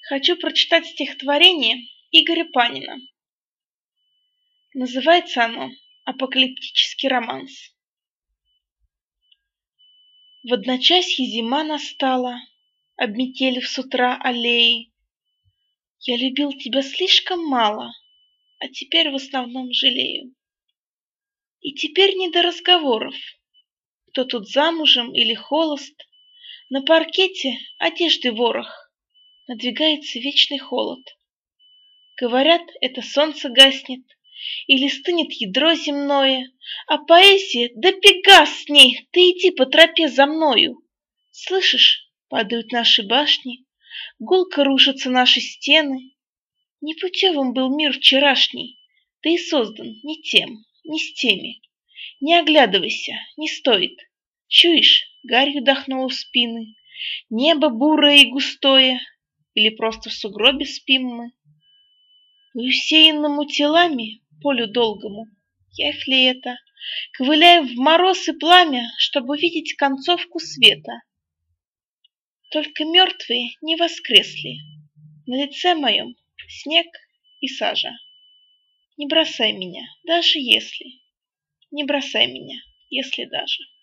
Хочу прочитать стихотворение Игоря Панина. Называется оно «Апокалиптический романс». В одночасье зима настала, обметелив с утра аллеи. Я любил тебя слишком мало, а теперь в основном жалею. И теперь не до разговоров, кто тут замужем или холост. На паркете одежды ворох, надвигается вечный холод. Говорят, это солнце гаснет, или стынет ядро земное, а поэзия, да пегас с ней, ты иди по тропе за мною. Слышишь, падают наши башни, гулко рушатся наши стены. Непутевым был мир вчерашний, да и создан не тем, не с теми. Не оглядывайся, не стоит. Чуешь, гарью дохнуло в спины, небо бурое и густое, или просто в сугробе спим мы? По усеянному телами полю долгому, явь ли это, ковыляем в мороз и пламя, чтобы увидеть концовку света. Только мертвые не воскресли, на лице моем снег и сажа. Не бросай меня, даже если, не бросай меня, если даже.